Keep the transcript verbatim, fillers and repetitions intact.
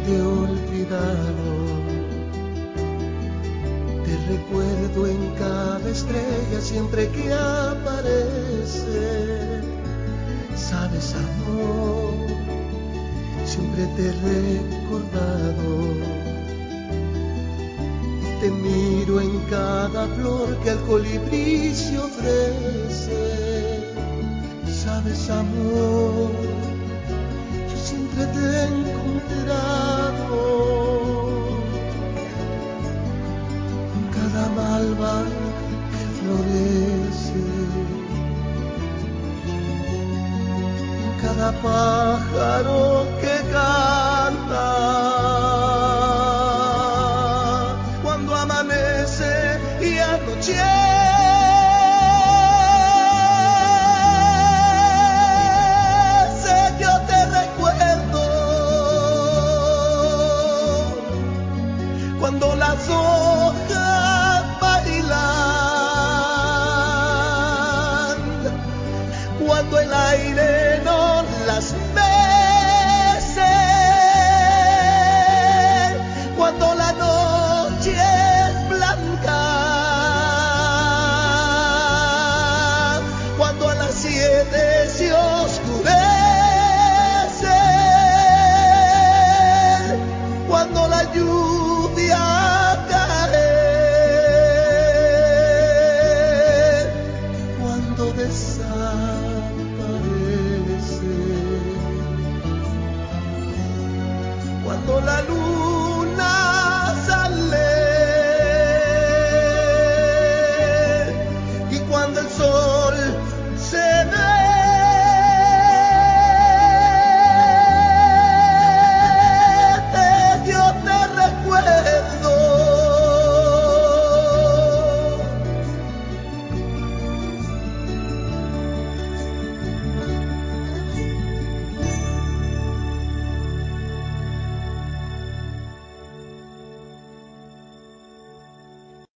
te he olvidado. Te recuerdo en cada estrella siempre que aparece. Sabes, amor, siempre te he recordado. Te miro en cada flor que al colibrí se ofrece. Sabes, amor, yo siempre te he encontrado con cada malva que florece, en cada pájaro que cae.